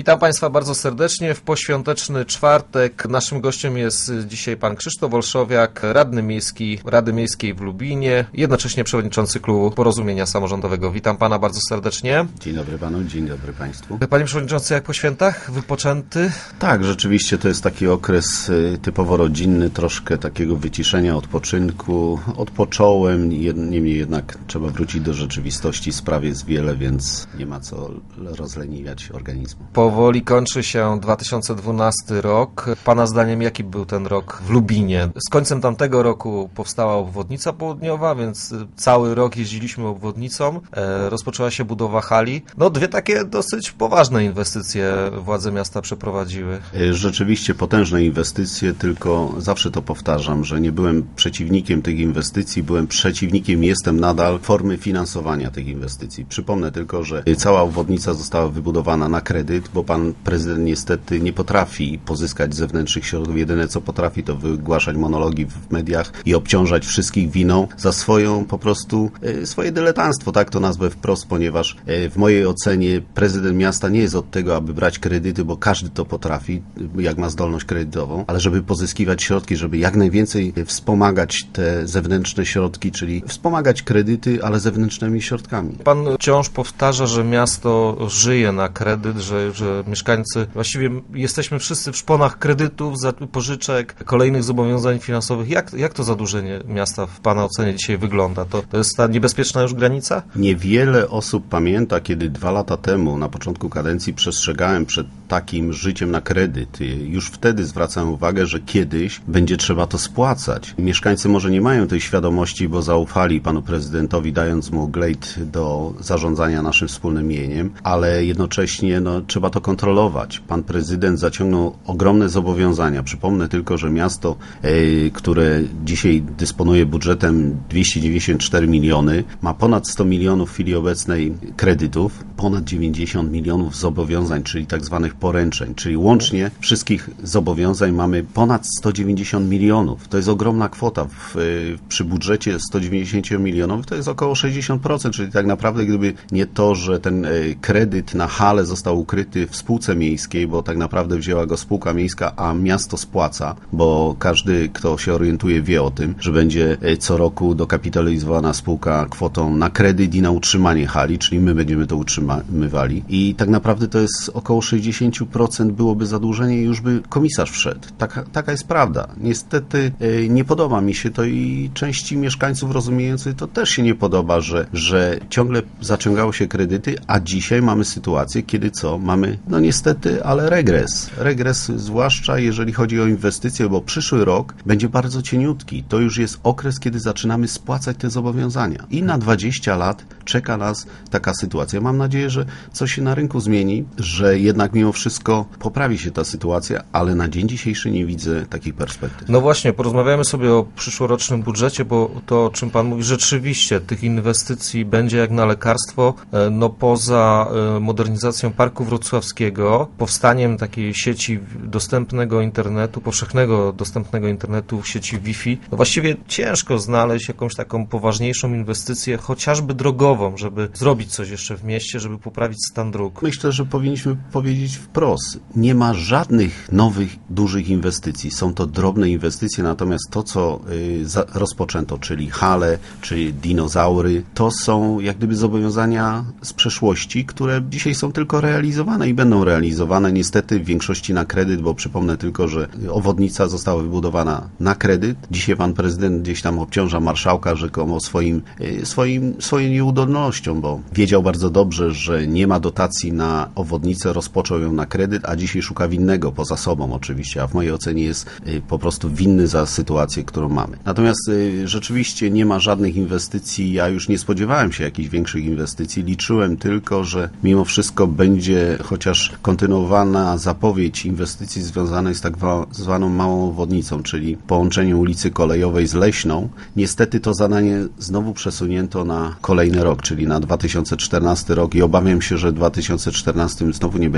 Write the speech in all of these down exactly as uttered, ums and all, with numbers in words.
Witam Państwa bardzo serdecznie. W poświąteczny czwartek naszym gościem jest dzisiaj pan Krzysztof Olszowiak, radny miejski Rady Miejskiej w Lubinie, jednocześnie przewodniczący klubu Porozumienia Samorządowego. Witam pana bardzo serdecznie. Dzień dobry panu, dzień dobry państwu. Panie przewodniczący, jak po świętach? Wypoczęty? Tak, rzeczywiście to jest taki okres typowo rodzinny, troszkę takiego wyciszenia, odpoczynku. Odpocząłem, niemniej jednak trzeba wrócić do rzeczywistości. Spraw jest wiele, więc nie ma co rozleniwiać organizmu. Powoli kończy się dwa tysiące dwunasty rok. Pana zdaniem jaki był ten rok w Lubinie? Z końcem tamtego roku powstała obwodnica południowa, więc cały rok jeździliśmy obwodnicą. E, rozpoczęła się budowa hali. No dwie takie dosyć poważne inwestycje władze miasta przeprowadziły. Rzeczywiście potężne inwestycje, tylko zawsze to powtarzam, że nie byłem przeciwnikiem tych inwestycji, byłem przeciwnikiem, jestem nadal formy finansowania tych inwestycji. Przypomnę tylko, że cała obwodnica została wybudowana na kredyt, bo pan prezydent niestety nie potrafi pozyskać zewnętrznych środków. Jedyne co potrafi to wygłaszać monologi w mediach i obciążać wszystkich winą za swoją po prostu, swoje dyletanstwo, tak to nazwę wprost, ponieważ w mojej ocenie prezydent miasta nie jest od tego, aby brać kredyty, bo każdy to potrafi, jak ma zdolność kredytową, ale żeby pozyskiwać środki, żeby jak najwięcej wspomagać te zewnętrzne środki, czyli wspomagać kredyty, ale zewnętrznymi środkami. Pan wciąż powtarza, że miasto żyje na kredyt, że, że mieszkańcy, właściwie jesteśmy wszyscy w szponach kredytów, pożyczek, kolejnych zobowiązań finansowych. Jak, jak to zadłużenie miasta w pana ocenie dzisiaj wygląda? To, to jest ta niebezpieczna już granica? Niewiele osób pamięta, kiedy dwa lata temu, na początku kadencji, przestrzegałem przed takim życiem na kredyt. Już wtedy zwracałem uwagę, że kiedyś będzie trzeba to spłacać. Mieszkańcy może nie mają tej świadomości, bo zaufali panu prezydentowi, dając mu glejt do zarządzania naszym wspólnym mieniem, ale jednocześnie no, trzeba to kontrolować. Pan prezydent zaciągnął ogromne zobowiązania. Przypomnę tylko, że miasto, e, które dzisiaj dysponuje budżetem dwieście dziewięćdziesiąt cztery miliony, ma ponad sto milionów w chwili obecnej kredytów, ponad dziewięćdziesiąt milionów zobowiązań, czyli tak zwanych poręczeń, czyli łącznie wszystkich zobowiązań mamy ponad sto dziewięćdziesiąt milionów. To jest ogromna kwota. W, przy budżecie sto dziewięćdziesiąt milionów to jest około sześćdziesiąt procent, czyli tak naprawdę gdyby nie to, że ten kredyt na halę został ukryty w spółce miejskiej, bo tak naprawdę wzięła go spółka miejska, a miasto spłaca, bo każdy, kto się orientuje, wie o tym, że będzie co roku dokapitalizowana spółka kwotą na kredyt i na utrzymanie hali, czyli my będziemy to utrzymywali. I tak naprawdę to jest około sześćdziesiąt procent byłoby zadłużenie i już by komisarz wszedł. Taka, taka jest prawda. Niestety e, nie podoba mi się to i części mieszkańców rozumiejących to też się nie podoba, że, że ciągle zaciągało się kredyty, a dzisiaj mamy sytuację, kiedy co? Mamy, no niestety, ale regres. Regres zwłaszcza jeżeli chodzi o inwestycje, bo przyszły rok będzie bardzo cieniutki. To już jest okres, kiedy zaczynamy spłacać te zobowiązania. I na dwadzieścia lat czeka nas taka sytuacja. Mam nadzieję, że coś się na rynku zmieni, że jednak mimo wszystko poprawi się ta sytuacja, ale na dzień dzisiejszy nie widzę takich perspektyw. No właśnie, porozmawiamy sobie o przyszłorocznym budżecie, bo to, o czym pan mówi, rzeczywiście tych inwestycji będzie jak na lekarstwo. No poza modernizacją Parku Wrocławskiego, powstaniem takiej sieci dostępnego internetu, powszechnego dostępnego internetu w sieci Wi-Fi, no właściwie ciężko znaleźć jakąś taką poważniejszą inwestycję, chociażby drogową, żeby zrobić coś jeszcze w mieście, żeby poprawić stan dróg. Myślę, że powinniśmy powiedzieć wprost. Nie ma żadnych nowych, dużych inwestycji. Są to drobne inwestycje, natomiast to, co y, za, rozpoczęto, czyli hale, czy dinozaury, to są jak gdyby zobowiązania z przeszłości, które dzisiaj są tylko realizowane i będą realizowane niestety w większości na kredyt, bo przypomnę tylko, że obwodnica została wybudowana na kredyt. Dzisiaj pan prezydent gdzieś tam obciąża marszałka rzekomo swoim, y, swoim, swoją nieudolnością, bo wiedział bardzo dobrze, że nie ma dotacji na obwodnicę, rozpoczął ją na kredyt, a dzisiaj szuka winnego, poza sobą oczywiście, a w mojej ocenie jest y, po prostu winny za sytuację, którą mamy. Natomiast y, rzeczywiście nie ma żadnych inwestycji, ja już nie spodziewałem się jakichś większych inwestycji, liczyłem tylko, że mimo wszystko będzie chociaż kontynuowana zapowiedź inwestycji związanej z tak zwaną małą obwodnicą, czyli połączeniem ulicy Kolejowej z Leśną. Niestety to zadanie znowu przesunięto na kolejny rok, czyli na dwa tysiące czternasty rok i obawiam się, że w dwa tysiące czternastym znowu nie będzie pieniędzy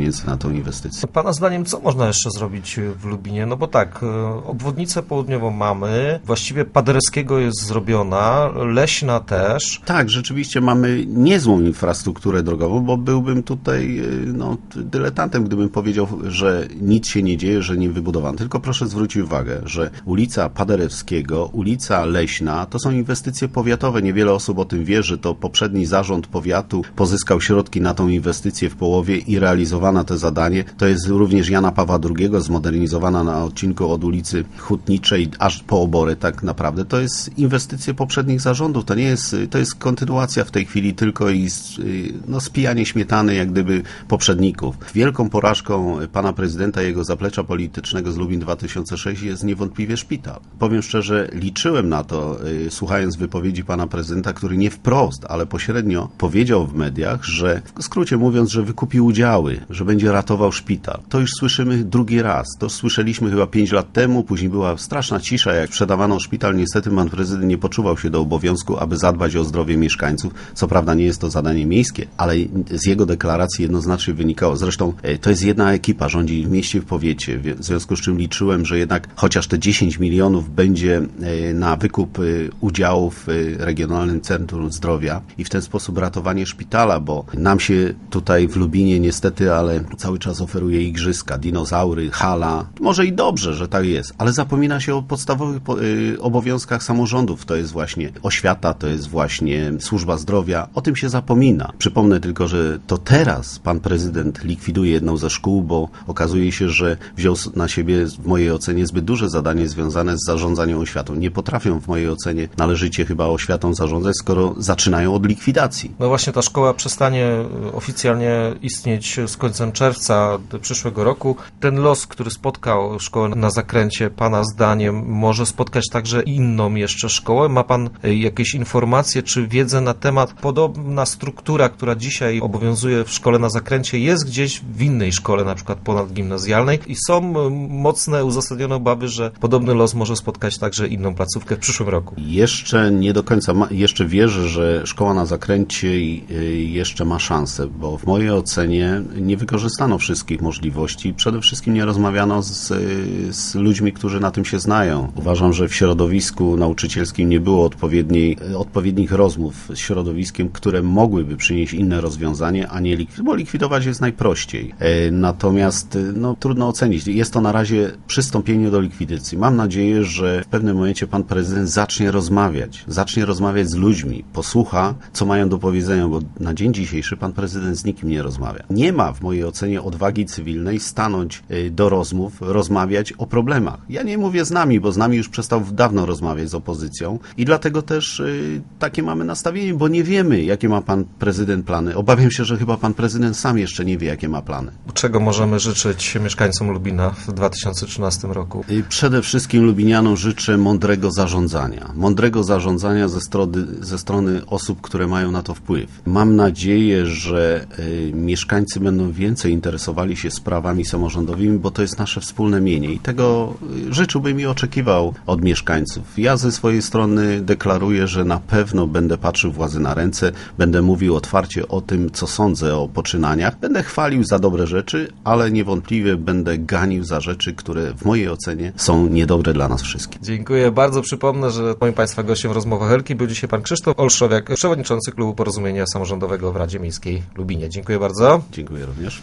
pieniędzy na tą inwestycję. Pana zdaniem, co można jeszcze zrobić w Lubinie? No bo tak, obwodnicę południową mamy, właściwie Paderewskiego jest zrobiona, Leśna też. Tak, rzeczywiście mamy niezłą infrastrukturę drogową, bo byłbym tutaj no, dyletantem, gdybym powiedział, że nic się nie dzieje, że nie wybudowano. Tylko proszę zwrócić uwagę, że ulica Paderewskiego, ulica Leśna to są inwestycje powiatowe. Niewiele osób o tym wie, że to poprzedni zarząd powiatu pozyskał środki na tą inwestycję w połowie i realizowana to zadanie. To jest również Jana Pawła drugiego, zmodernizowana na odcinku od ulicy Hutniczej aż po Obory tak naprawdę. To jest inwestycje poprzednich zarządów. To nie jest, to jest kontynuacja w tej chwili tylko i no, spijanie śmietany jak gdyby poprzedników. Wielką porażką pana prezydenta i jego zaplecza politycznego z Lubin dwa tysiące sześć jest niewątpliwie szpital. Powiem szczerze, liczyłem na to, słuchając wypowiedzi pana prezydenta, który nie wprost, ale pośrednio powiedział w mediach, że w skrócie mówiąc, że wykupił udziały, że będzie ratował szpital. To już słyszymy drugi raz. To słyszeliśmy chyba pięć lat temu, później była straszna cisza, jak sprzedawano szpital. Niestety pan prezydent nie poczuwał się do obowiązku, aby zadbać o zdrowie mieszkańców. Co prawda nie jest to zadanie miejskie, ale z jego deklaracji jednoznacznie wynikało. Zresztą to jest jedna ekipa, rządzi w mieście, w powiecie, w związku z czym liczyłem, że jednak chociaż te dziesięć milionów będzie na wykup udziałów w Regionalnym Centrum Zdrowia i w ten sposób ratowanie szpitala, bo nam się tutaj w Lubinie niestety, ale cały czas oferuje igrzyska, dinozaury, hala. Może i dobrze, że tak jest, ale zapomina się o podstawowych obowiązkach samorządów. To jest właśnie oświata, to jest właśnie służba zdrowia. O tym się zapomina. Przypomnę tylko, że to teraz pan prezydent likwiduje jedną ze szkół, bo okazuje się, że wziął na siebie w mojej ocenie zbyt duże zadanie związane z zarządzaniem oświatą. Nie potrafią w mojej ocenie należycie chyba oświatą zarządzać, skoro zaczynają od likwidacji. No właśnie ta szkoła przestanie oficjalnie istnieć z końcem czerwca przyszłego roku. Ten los, który spotkał szkołę na Zakręcie, pana zdaniem może spotkać także inną jeszcze szkołę? Ma pan jakieś informacje czy wiedzę na temat, podobna struktura, która dzisiaj obowiązuje w szkole na Zakręcie, jest gdzieś w innej szkole, na przykład ponadgimnazjalnej i są mocne, uzasadnione obawy, że podobny los może spotkać także inną placówkę w przyszłym roku. Jeszcze nie do końca, ma, jeszcze wierzę, że szkoła na Zakręcie jeszcze ma szansę, bo w mojej ocenie nie wykorzystano wszystkich możliwości. Przede wszystkim nie rozmawiano z, z ludźmi, którzy na tym się znają. Uważam, że w środowisku nauczycielskim nie było odpowiedniej, odpowiednich rozmów z środowiskiem, które mogłyby przynieść inne rozwiązanie, a nie likwidować, bo likwidować jest najprościej. Natomiast no, trudno ocenić. Jest to na razie przystąpienie do likwidacji. Mam nadzieję, że w pewnym momencie pan prezydent zacznie rozmawiać. Zacznie rozmawiać z ludźmi, posłucha, co mają do powiedzenia, bo na dzień dzisiejszy pan prezydent z nikim nie rozmawia. Nie ma w mojej ocenie odwagi cywilnej stanąć do rozmów, rozmawiać o problemach. Ja nie mówię z nami, bo z nami już przestał dawno rozmawiać z opozycją i dlatego też y, takie mamy nastawienie, bo nie wiemy, jakie ma pan prezydent plany. Obawiam się, że chyba pan prezydent sam jeszcze nie wie, jakie ma plany. Czego możemy życzyć mieszkańcom Lubina w dwa tysiące trzynastym roku? Y, przede wszystkim lubinianom życzę mądrego zarządzania. Mądrego zarządzania ze strony, ze strony osób, które mają na to wpływ. Mam nadzieję, że y, mieszkańcy będą więcej interesowali się sprawami samorządowymi, bo to jest nasze wspólne mienie i tego życzyłbym i oczekiwał od mieszkańców. Ja ze swojej strony deklaruję, że na pewno będę patrzył władzy na ręce, będę mówił otwarcie o tym, co sądzę o poczynaniach, będę chwalił za dobre rzeczy, ale niewątpliwie będę ganił za rzeczy, które w mojej ocenie są niedobre dla nas wszystkich. Dziękuję bardzo. Przypomnę, że moim Państwa gościem w rozmowach Helki był dzisiaj pan Krzysztof Olszowiak, przewodniczący Klubu Porozumienia Samorządowego w Radzie Miejskiej w Lubinie. Dziękuję bardzo. Dziękuję również.